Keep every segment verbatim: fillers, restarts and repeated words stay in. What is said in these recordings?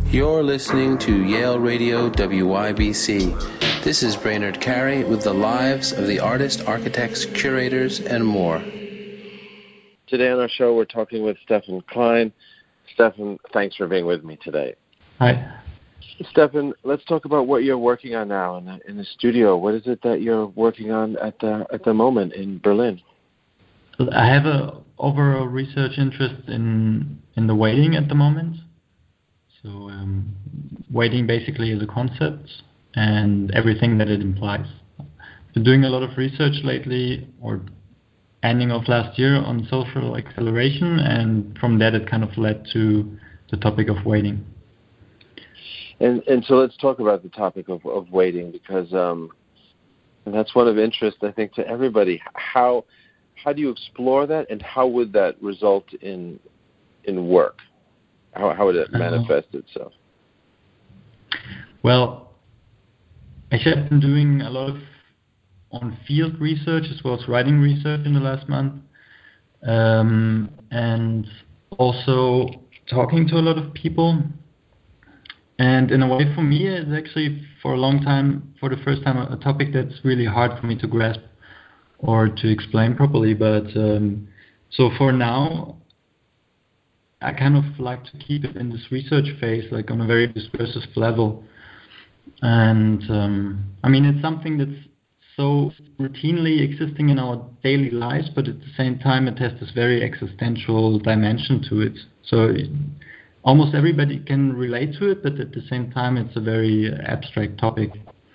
You're listening to Yale Radio W Y B C. This is Brainerd Carey with the lives of the artists, architects, curators, and more. Today on our show, we're talking with Stefan Klein. Stefan, thanks for being with me today. Hi. Stefan, let's talk about what you're working on now in the, in the studio. What is it that you're working on at the at the moment in Berlin? I have a overall research interest in in the weighting at the moment. So um, weighting basically is a concept and everything that it implies. I've been doing a lot of research lately, or ending of last year, on social acceleration, and from that it kind of led to the topic of weighting. And and so let's talk about the topic of, of weighting, because um, and that's one of interest, I think, to everybody. How how do you explore that, and how would that result in in work? How how would it manifest uh, itself? Well, actually, I've been doing a lot of on-field research as well as writing research in the last month, um, and also talking to a lot of people. And in a way, for me, it's actually for a long time, for the first time, a topic that's really hard for me to grasp or to explain properly. But um, so for now, I kind of like to keep it in this research phase, like on a very discursive level. And um, I mean, it's something that's so routinely existing in our daily lives, but at the same time, it has this very existential dimension to it. So it, almost everybody can relate to it, but at the same time, it's a very abstract topic.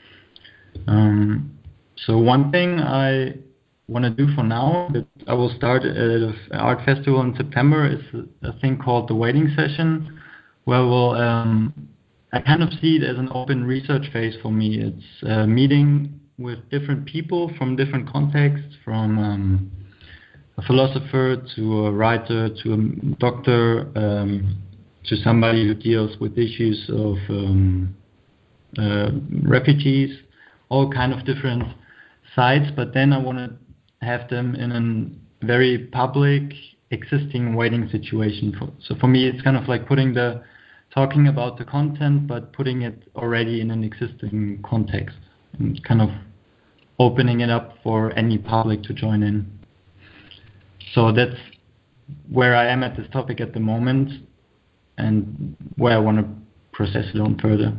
Um, so one thing I want to do for now, that I will start at an art festival in September, is a, a thing called the Waiting Session, where we'll, um, I kind of see it as an open research phase for me. It's a meeting with different people from different contexts, from um, a philosopher to a writer to a doctor, um, to somebody who deals with issues of um, uh, refugees, all kind of different sides. But then I want to have them in a very public, existing waiting situation. For, so for me, it's kind of like putting the, talking about the content, but putting it already in an existing context and kind of opening it up for any public to join in. So that's where I am at this topic at the moment, and where I want to process it on further.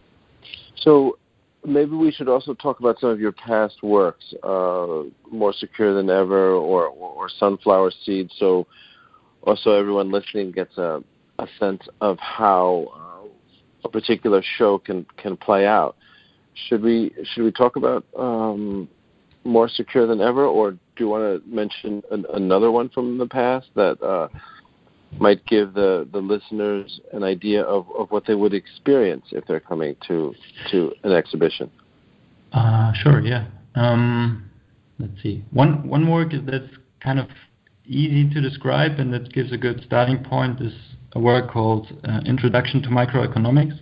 So maybe we should also talk about some of your past works, uh, More Secure Than Ever, or, or Sunflower Seed, so also everyone listening gets a, a sense of how uh, a particular show can, can play out. Should we should we talk about um, More Secure Than Ever, or do you want to mention an, another one from the past that uh, might give the, the listeners an idea of, of what they would experience if they're coming to to an exhibition? Uh, sure, yeah. Um, let's see. One one work is that's kind of easy to describe and that gives a good starting point is a work called uh, Introduction to Microeconomics.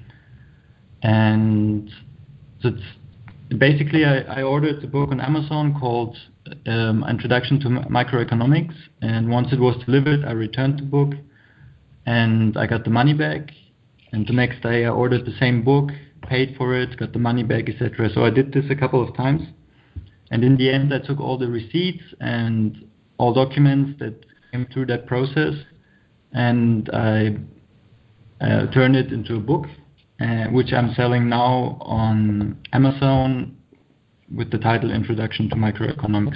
And it's basically I, I ordered a book on Amazon called um, Introduction to Microeconomics, and once it was delivered, I returned the book and I got the money back. And the next day I ordered the same book, paid for it, got the money back, et cetera. So I did this a couple of times. And in the end, I took all the receipts and all documents that came through that process, and I uh, turned it into a book, uh, which I'm selling now on Amazon with the title Introduction to Microeconomics.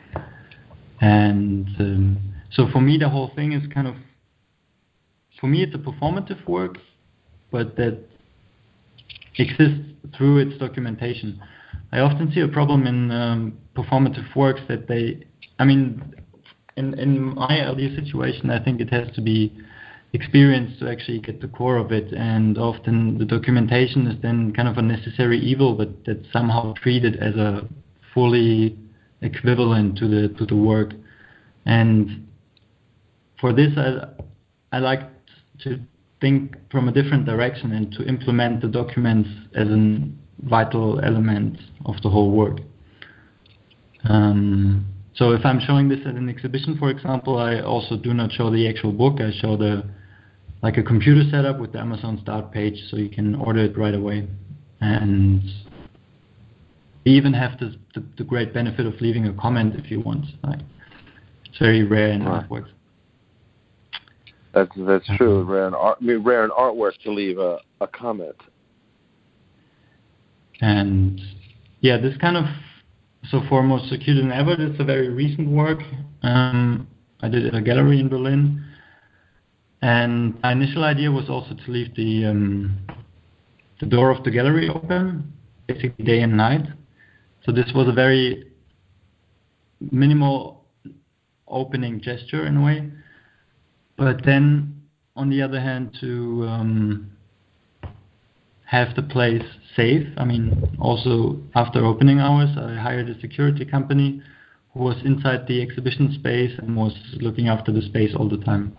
And um, so for me, the whole thing is kind of, for me, it's a performative work, but that exists through its documentation. I often see a problem in um, performative works that they, I mean, in, in my ideal situation, I think it has to be experienced to actually get the core of it, and often the documentation is then kind of a necessary evil, but that's somehow treated as a fully equivalent to the to the work. And for this, I, I like to think from a different direction and to implement the documents as a vital element of the whole work. Um, so if I'm showing this at an exhibition, for example, I also do not show the actual book. I show the like a computer setup with the Amazon Start page, so you can order it right away. And you even have the, the, the great benefit of leaving a comment if you want. Like, it's very rare in right. artwork. That's that's true. Rare in art, I mean, rare in artwork to leave a, a comment. And yeah, this kind of, so for More Secure Than Ever, that's a very recent work. Um, I did it at a gallery in Berlin. And my initial idea was also to leave the um, the door of the gallery open, basically day and night. So this was a very minimal opening gesture in a way. But then, on the other hand, to um, have the place safe. I mean, also after opening hours, I hired a security company who was inside the exhibition space and was looking after the space all the time.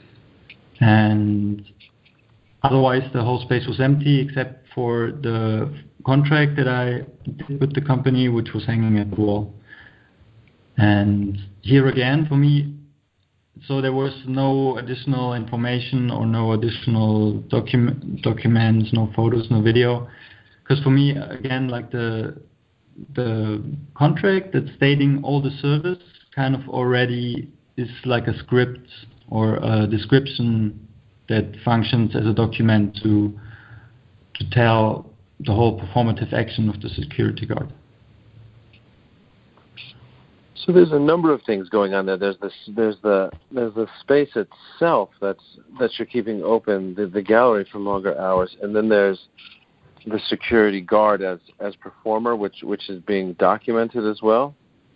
And otherwise, the whole space was empty except for the contract that I did with the company, which was hanging at the wall. And here again, for me, so there was no additional information or no additional document, documents, no photos, no video. Because for me, again, like the the contract that's stating all the service kind of already is like a script or a description that functions as a document to to tell the whole performative action of the security guard. So there's a number of things going on there. There's this, there's the, there's the space itself that's that you're keeping open, the, the gallery for longer hours, and then there's the security guard as as performer, which which is being documented as well.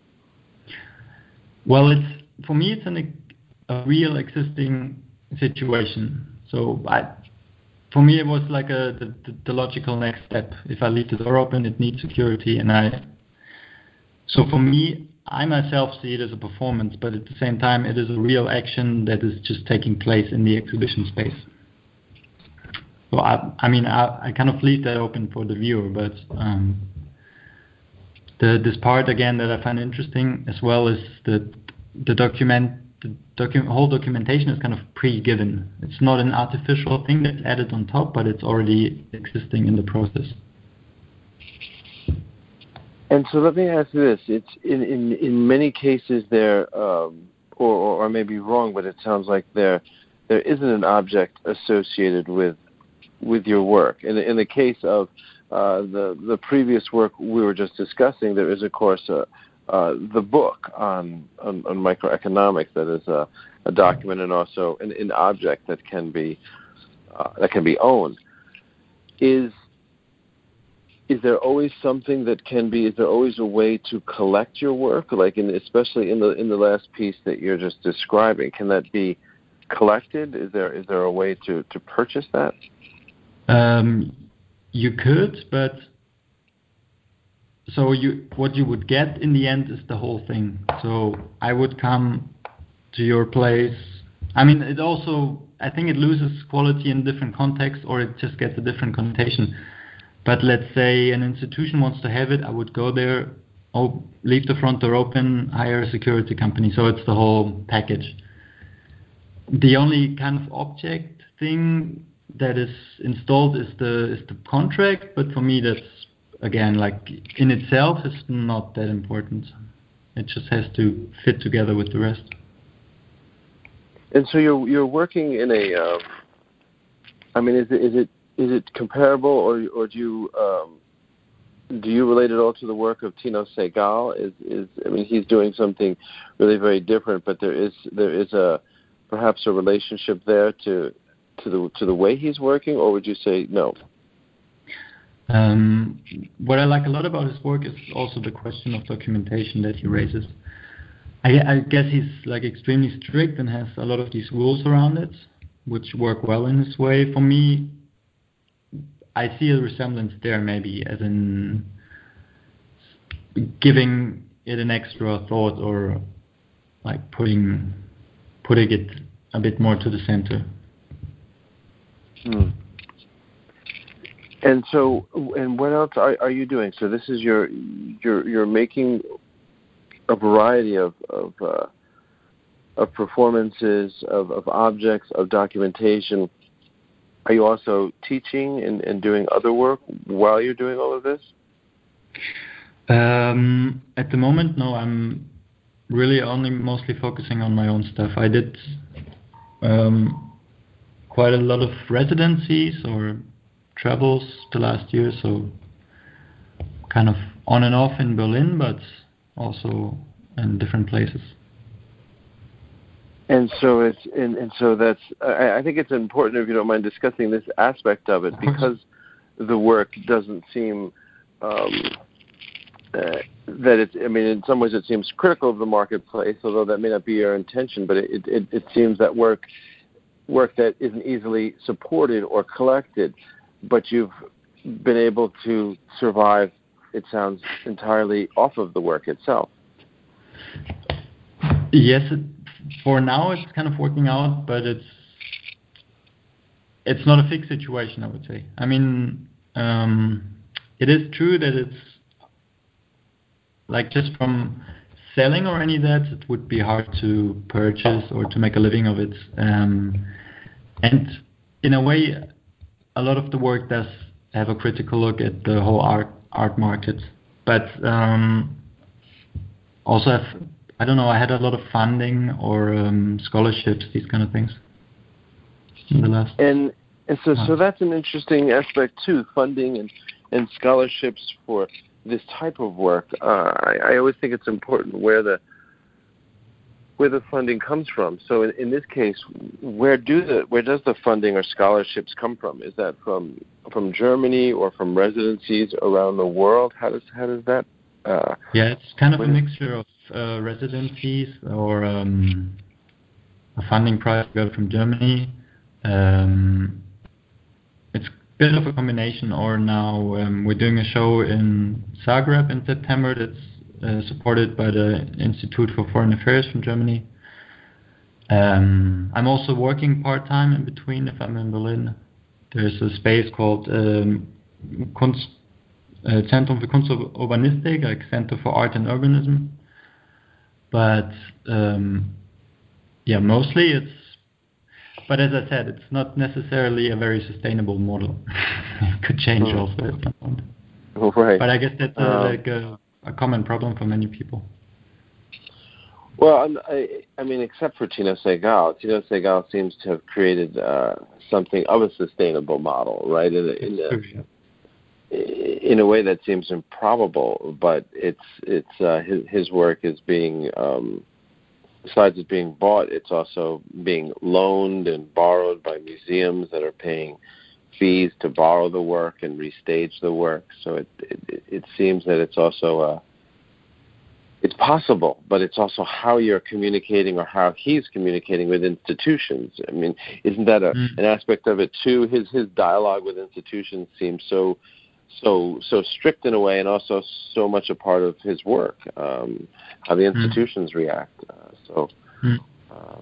Well, it's for me, it's an, a real existing situation. So I, for me, it was like a the, the, the logical next step. If I leave the door open, it needs security, and I. So for me, I myself see it as a performance, but at the same time, it is a real action that is just taking place in the exhibition space. So I, I mean, I, I kind of leave that open for the viewer, but um, the this part again that I find interesting as well is the the document, the docu- whole documentation is kind of pre-given. It's not an artificial thing that's added on top, but it's already existing in the process. And so let me ask you this: it's in in, in many cases there, um, or, or or maybe wrong, but it sounds like there there isn't an object associated with with your work. In the, in the case of uh, the the previous work we were just discussing, there is of course a, uh, the book on, on on microeconomics that is a, a document and also an, an object that can be uh, that can be owned. Is Is there always something that can be? Is there always a way to collect your work, like in, especially in the in the last piece that you're just describing? Can that be collected? Is there is there a way to, to purchase that? Um, you could, but so you what you would get in the end is the whole thing. So I would come to your place. I mean, it also I think it loses quality in different contexts, or it just gets a different connotation. But let's say an institution wants to have it, I would go there, oh, leave the front door open, hire a security company. So it's the whole package. The only kind of object thing that is installed is the is the contract. But for me, that's again like in itself is not that important. It just has to fit together with the rest. And so you're you're working in a. Uh, I mean, is it is it is it comparable, or or do you um, do you relate it all to the work of Tino Sehgal? Is is I mean, he's doing something really very different, but there is there is a perhaps a relationship there to to the to the way he's working, or would you say no? Um, what I like a lot about his work is also the question of documentation that he raises. I, I guess he's like extremely strict and has a lot of these rules around it, which work well in his way. For me, I see a resemblance there, maybe as in giving it an extra thought, or like putting putting it a bit more to the center. Hmm. And so, and what else are, are you doing? So this is your you're you're making a variety of of uh, of performances, of, of objects, of documentation. Are you also teaching and, and doing other work while you're doing all of this? Um, at the moment, no. I'm really only mostly focusing on my own stuff. I did um, quite a lot of residencies or travels the last year, so kind of on and off in Berlin, but also in different places. And so it's and, and so that's I, I think it's important, if you don't mind discussing this aspect of it, because the work doesn't seem um, uh, that it's I mean in some ways it seems critical of the marketplace, although that may not be your intention, but it it, it seems that work work that isn't easily supported or collected, but you've been able to survive, it sounds, entirely off of the work itself. Yes, it, for now it's kind of working out, but it's it's not a fixed situation, I would say. I mean, um, it is true that it's like just from selling or any of that, it would be hard to purchase or to make a living of it. Um, and in a way, a lot of the work does have a critical look at the whole art art market. But um, also, have, I don't know, I had a lot of funding or um, scholarships, these kind of things in the last. And and so month. so that's an interesting aspect too, funding and, and scholarships for this type of work. Uh, I, I always think it's important where the where the funding comes from. So in, in this case, where do the where does the funding or scholarships come from? Is that from from Germany or from residencies around the world? How does how does that? Uh, yeah, it's kind of a mixture of uh, residencies or um, a funding prize we got from Germany. Um, it's a bit of a combination. Or now um, we're doing a show in Zagreb in September that's uh, supported by the Institute for Foreign Affairs from Germany. Um, I'm also working part-time in between if I'm in Berlin. There's a space called um, Kunst, uh, Zentrum für Kunst und Urbanistik, like Center for Art and Urbanism. But um, yeah, mostly it's, but as I said, it's not necessarily a very sustainable model. It could change mm. also at some point. Right. But I guess that's a, um, like a, a common problem for many people. Well, I'm, I, I mean, except for Tino Sehgal, Tino Sehgal seems to have created uh, something of a sustainable model, right? In, in, a, in a way that seems improbable, but it's it's uh, his his work is being, um, besides it being bought, it's also being loaned and borrowed by museums that are paying fees to borrow the work and restage the work. So it it, it seems that it's also a It's possible, but it's also how you're communicating or how he's communicating with institutions. I mean, isn't that a, mm. an aspect of it too? His his dialogue with institutions seems so so so strict in a way, and also so much a part of his work. Um, how the institutions mm. react. Uh, so mm. uh,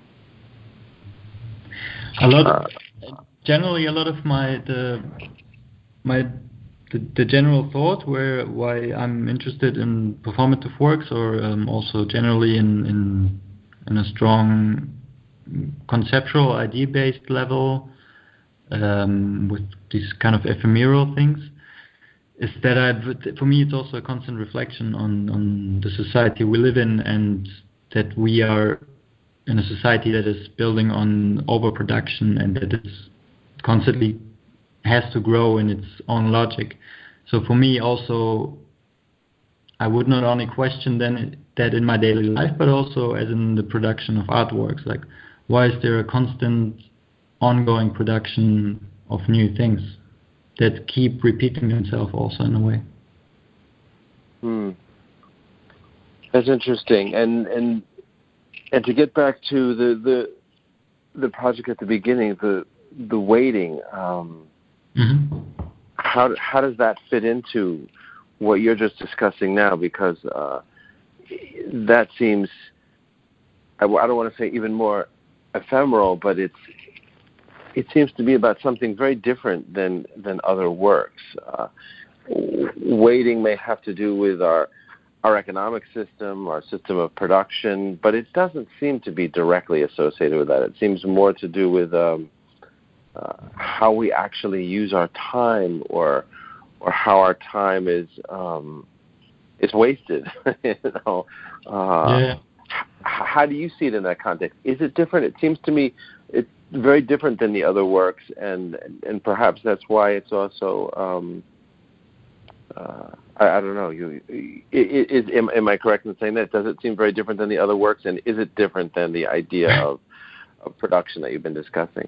a lot. Of, uh, generally, a lot of my the my. The, the general thought where why I'm interested in performative works, or um, also generally in, in in a strong conceptual idea-based level um, with these kind of ephemeral things, is that I've, for me it's also a constant reflection on, on the society we live in, and that we are in a society that is building on overproduction and that is constantly has to grow in its own logic. So for me also, I would not only question then that in my daily life, but also as in the production of artworks. Like, why is there a constant ongoing production of new things that keep repeating themselves also in a way? Hmm. That's interesting. And and and to get back to the the, the project at the beginning, the the waiting. Um, mm-hmm. How how does that fit into what you're just discussing now? Because uh, that seems, I, I don't want to say even more ephemeral, but it's it seems to be about something very different than than other works. Uh, waiting may have to do with our our economic system, our system of production, but it doesn't seem to be directly associated with that. It seems more to do with um, uh, how we actually use our time, or or how our time is um, is wasted. you know, uh, yeah. h- how do you see it in that context? Is it different? It seems to me it's very different than the other works, and and perhaps that's why it's also. Um, uh, I, I don't know. You, is, am, am I correct in saying that? Does it seem very different than the other works, and is it different than the idea of, of production that you've been discussing?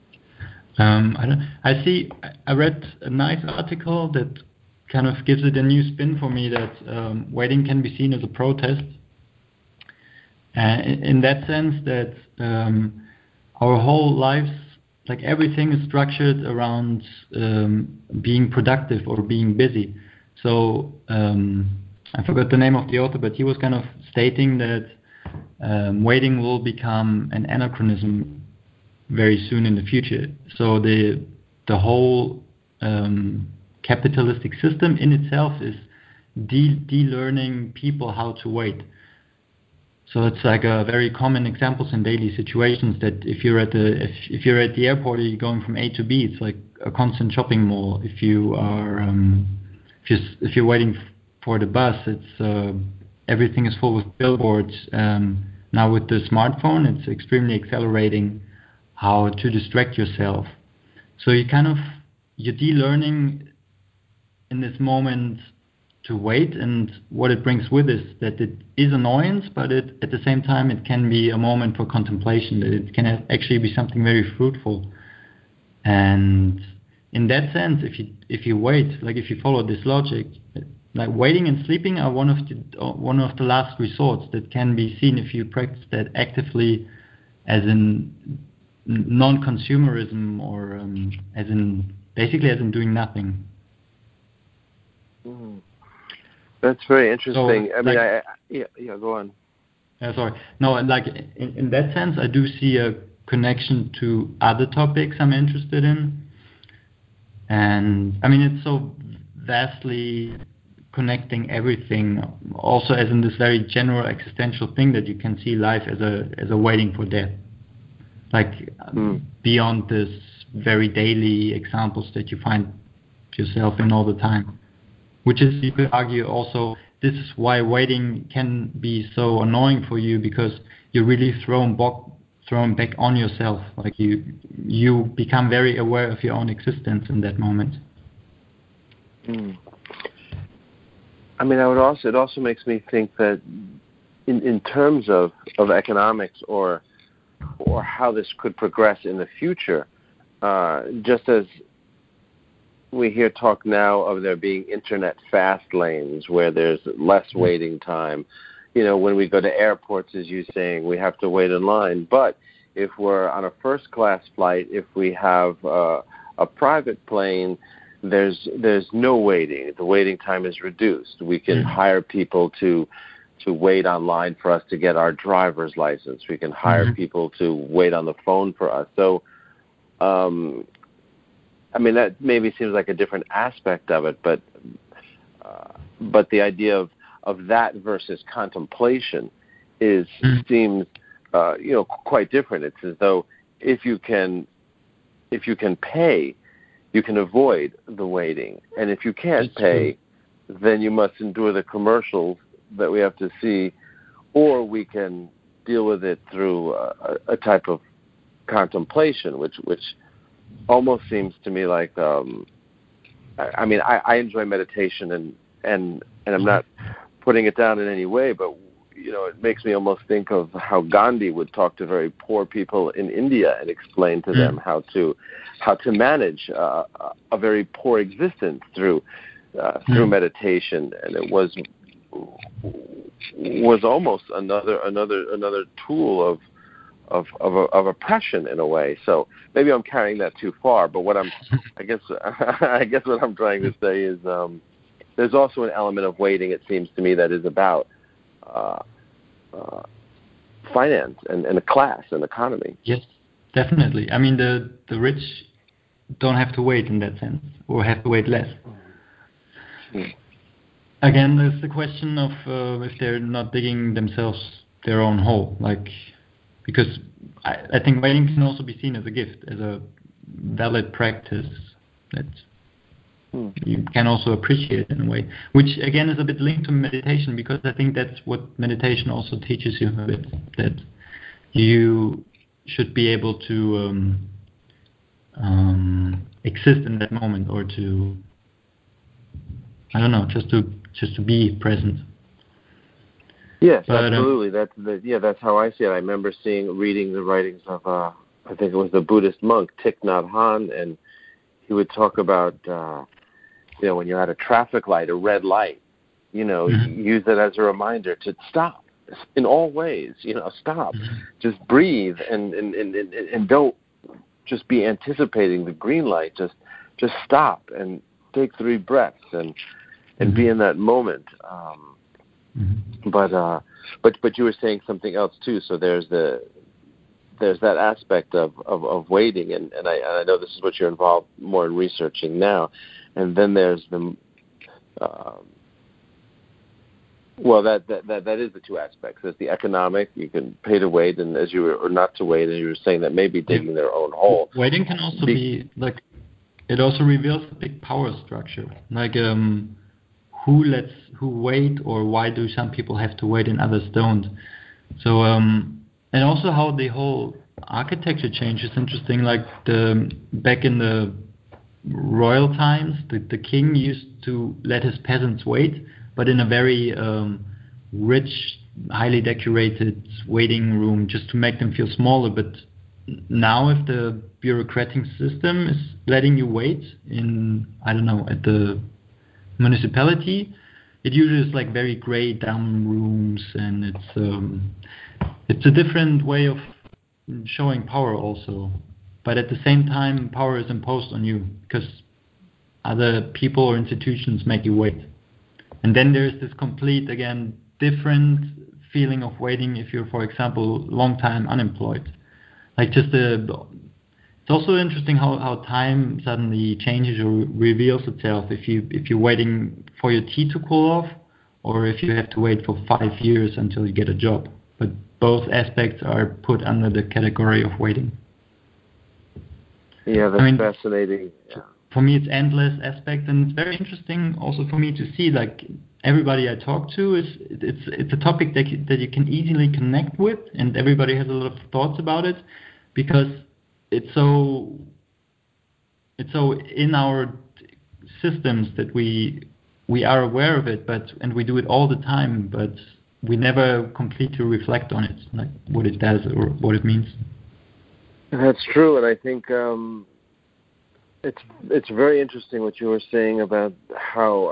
Um, I, don't, I see. I read a nice article that kind of gives it a new spin for me. That um, waiting can be seen as a protest, and in, in that sense that um, our whole lives, like everything, is structured around um, being productive or being busy. So um, I forgot the name of the author, but he was kind of stating that um, waiting will become an anachronism very soon in the future. So the the whole um, capitalistic system in itself is de de-learning people how to wait. So it's like a very common examples in daily situations that if you're at the if, if you're at the airport or you're going from A to B, it's like a constant shopping mall. If you are um, if you if you're waiting for the bus, it's uh, everything is full with billboards. Um, now with the smartphone, it's extremely accelerating how to distract yourself. So you kind of, you're de-learning in this moment to wait, and what it brings with is that it is annoyance, but it, at the same time it can be a moment for contemplation, that it can actually be something very fruitful. And in that sense, if you if you wait, like if you follow this logic, like waiting and sleeping are one of the one of the last resorts that can be seen if you practice that actively, as in non-consumerism, or um, as in basically as in doing nothing. Mm. That's very interesting. So, I mean, like, I, I yeah yeah go on. Uh, sorry, no, like in, in that sense, I do see a connection to other topics I'm interested in, and I mean it's so vastly connecting everything. Also, as in this very general existential thing that you can see life as a as a waiting for death. Like Mm. beyond this very daily examples that you find yourself in all the time, which is, you could argue also, this is why waiting can be so annoying for you, because you're really thrown back thrown back on yourself. Like you you become very aware of your own existence in that moment. Mm. I mean, I would also it also makes me think that in in terms of of economics, or or how this could progress in the future, uh, just as we hear talk now of there being internet fast lanes where there's less waiting time. You know, when we go to airports, as you're saying, we have to wait in line. But if we're on a first class flight, if we have uh, a private plane, there's there's no waiting. The waiting time is reduced. We can hire people to to wait online for us to get our driver's license. We can hire mm-hmm. people to wait on the phone for us. So, um, I mean, that maybe seems like a different aspect of it, but uh, but the idea of, of that versus contemplation is mm-hmm. seems uh, you know quite different. It's as though if you can if you can pay, you can avoid the waiting, and if you can't That's pay, true. Then you must endure the commercials that we have to see, or we can deal with it through a, a type of contemplation, which which almost seems to me like um, I, I mean I, I enjoy meditation, and, and and I'm not putting it down in any way, but you know it makes me almost think of how Gandhi would talk to very poor people in India and explain to mm. them how to how to manage uh, a very poor existence through uh, through mm. meditation, and it was. was almost another another another tool of of of, of oppression in a way. So maybe I'm carrying that too far. But what I'm, I guess, I guess what I'm trying to say is um, there's also an element of waiting. It seems to me that is about uh, uh, finance and, and a class and economy. Yes, definitely. I mean, the the rich don't have to wait in that sense, or have to wait less. Hmm. again, there's the question of uh, if they're not digging themselves their own hole, like because I, I think waiting can also be seen as a gift, as a valid practice that hmm. you can also appreciate in a way, which again is a bit linked to meditation, because I think that's what meditation also teaches you a bit, that you should be able to um, um, exist in that moment, or to, I don't know, just to just to be present. Yes, but, absolutely. Um, that's the, yeah, that's how I see it. I remember seeing, reading the writings of, uh, I think it was the Buddhist monk Thich Nhat Hanh, and he would talk about, uh, you know, when you're at a traffic light, a red light, you know, mm-hmm. use it as a reminder to stop in all ways. You know, stop, mm-hmm. just breathe, and, and, and, and don't just be anticipating the green light. Just just stop and take three breaths and and mm-hmm. be in that moment. Um, mm-hmm. But uh, but but you were saying something else too. So there's the there's that aspect of, of, of waiting, and, and I and I know this is what you're involved more in researching now. And then there's the uh, well, that, that that that is the two aspects. There's the economic, you can pay to wait, and as you were, or not to wait, and you were saying that maybe digging yeah. their own hole. Waiting can also be, be like, it also reveals a big power structure. Like, um, who lets who wait, or why do some people have to wait and others don't? So, um, and also how the whole architecture change is interesting. Like the back in the royal times, the, the king used to let his peasants wait, but in a very um, rich, highly decorated waiting room, just to make them feel smaller. But now, if the bureaucratic system is letting you wait in, I don't know, at the municipality, it usually is like very grey down rooms, and it's um, it's a different way of showing power also. But at the same time, power is imposed on you because other people or institutions make you wait. And then there's this complete, again, different feeling of waiting if you're, for example, long time unemployed. Like just the, it's also interesting how, how time suddenly changes or reveals itself if you if you're waiting for your tea to cool off, or if you have to wait for five years until you get a job. But both aspects are put under the category of waiting. Yeah, that's I mean, fascinating. Yeah. For me, it's endless aspect, and it's very interesting also for me to see, like, everybody I talk to is it's it's a topic that you, that you can easily connect with, and everybody has a lot of thoughts about it because it's so it's so in our systems that we we are aware of it, but and we do it all the time, but we never completely reflect on it, like what it does or what it means. That's true, and I think um, it's it's very interesting what you were saying about how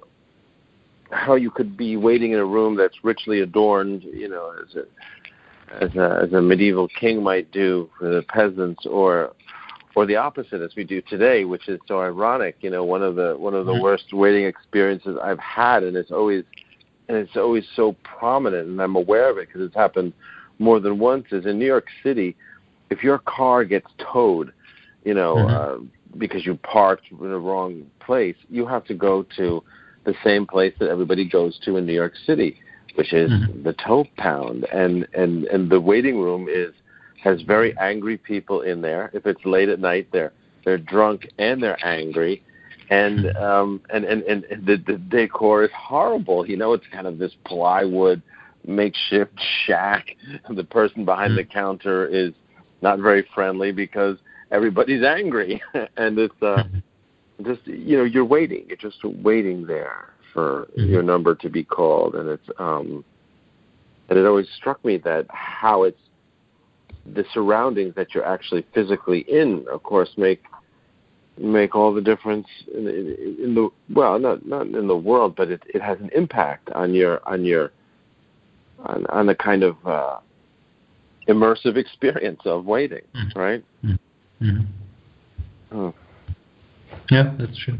uh, how you could be waiting in a room that's richly adorned, you know, as a as a, as a medieval king might do for the peasants, or or the opposite as we do today, which is so ironic. You know, one of the one of the mm-hmm. worst waiting experiences I've had, and it's always and it's always so prominent, and I'm aware of it because it's happened more than once. Is in New York City. If your car gets towed, you know, mm-hmm. uh, because you parked in the wrong place, you have to go to the same place that everybody goes to in New York City, which is mm-hmm. the tow pound. And, and, and the waiting room is has very angry people in there. If it's late at night, they're they're drunk and they're angry. And um and, and, and the, the decor is horrible. You know, it's kind of this plywood makeshift shack. The person behind mm-hmm. the counter is not very friendly because everybody's angry, and it's uh, just, you know, you're waiting. You're just waiting there for mm-hmm. your number to be called, and it's um, and it always struck me that how it's the surroundings that you're actually physically in, of course, make make all the difference in, in, in the well, not not in the world, but it, it has an impact on your on your on, on the kind of uh, immersive experience of waiting, mm-hmm. right? Mm-hmm. Oh. Yeah, that's true.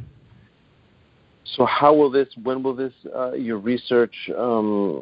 So how will this, when will this, uh, your research um,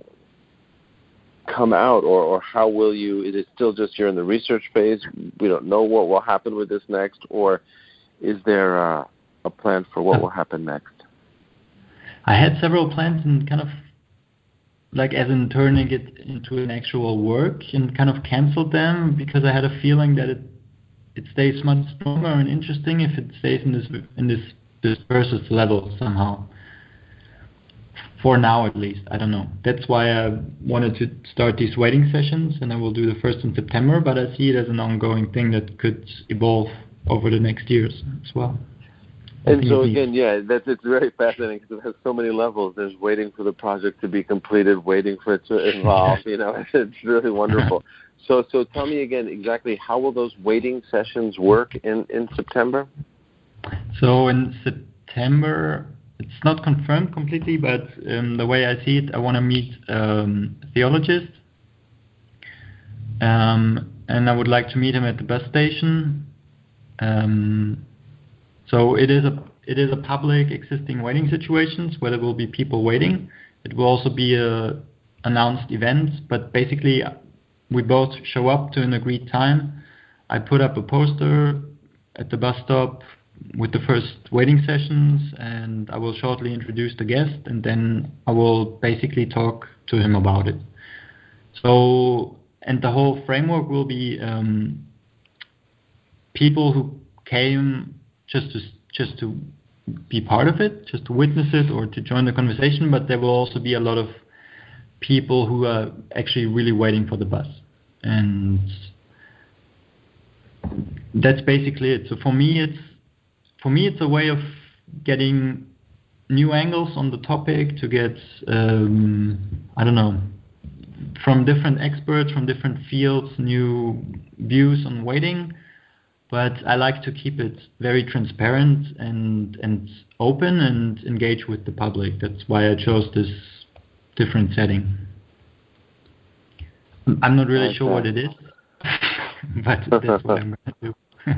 come out, or, or how will you, is it still just you're in the research phase, we don't know what will happen with this next, or is there uh, a plan for what will happen next? I had several plans and kind of like as in turning it into an actual work and kind of canceled them because I had a feeling that it it stays much stronger and interesting if it stays in this in this dispersive level somehow. For now, at least, I don't know. That's why I wanted to start these waiting sessions, and I will do the first in September. But I see it as an ongoing thing that could evolve over the next years as well. And so again, yeah, that's it's very fascinating because it has so many levels. There's waiting for the project to be completed, waiting for it to evolve. You know, it's really wonderful. So, so tell me again exactly how will those waiting sessions work in, in September? So in September, it's not confirmed completely, but um, the way I see it, I want to meet um, a theologist, um, and I would like to meet him at the bus station. Um, so it is a it is a public existing waiting situations where there will be people waiting. It will also be a announced event, but basically we both show up to an agreed time. I put up a poster at the bus stop with the first waiting sessions, and I will shortly introduce the guest, and then I will basically talk to him about it. So, and the whole framework will be um, people who came just to just to be part of it, just to witness it or to join the conversation, but there will also be a lot of people who are actually really waiting for the bus. And that's basically it. So for me, it's for me it's a way of getting new angles on the topic, to get um, I don't know, from different experts from different fields, new views on waiting. But I like to keep it very transparent and and open and engage with the public. That's why I chose this different setting. I'm not really okay. sure what it is, but that's what I'm going to do.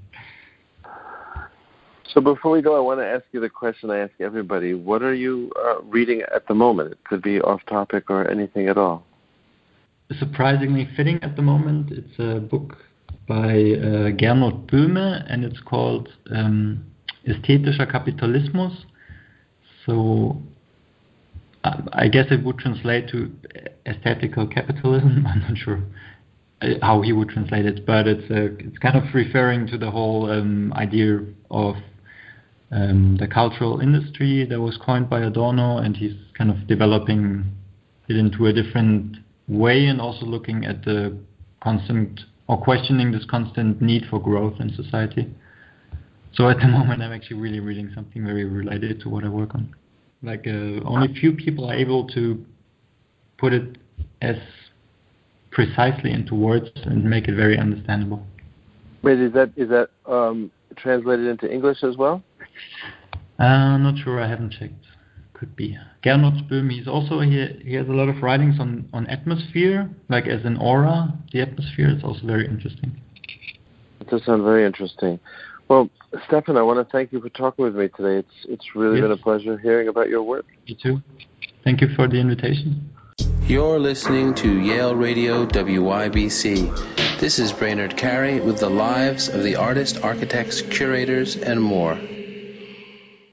So before we go, I want to ask you the question I ask everybody. What are you uh, reading at the moment? It could be off topic or anything at all. Surprisingly fitting at the moment. It's a book by uh, Gernot Böhme, and it's called um, Ästhetischer Kapitalismus. So uh, I guess it would translate to aesthetical capitalism. I'm not sure how he would translate it, but it's uh, it's kind of referring to the whole um, idea of um, the cultural industry that was coined by Adorno, and he's kind of developing it into a different way, and also looking at the constant or questioning this constant need for growth in society. So at the moment, I'm actually really reading something very related to what I work on. Like uh, only few people are able to put it as precisely into words and make it very understandable. Wait, is that is that um, translated into English as well? Uh, I'm not sure. I haven't checked. Could be. Gernot Böhme, he's also he, he has a lot of writings on, on atmosphere, like as an aura, the atmosphere. It's also very interesting. It does sound very interesting. Well, Stefan, I want to thank you for talking with me today. It's it's really yes. been a pleasure hearing about your work. You too. Thank you for the invitation. You're listening to Yale Radio W Y B C. This is Brainerd Carey with the lives of the artists, architects, curators, and more.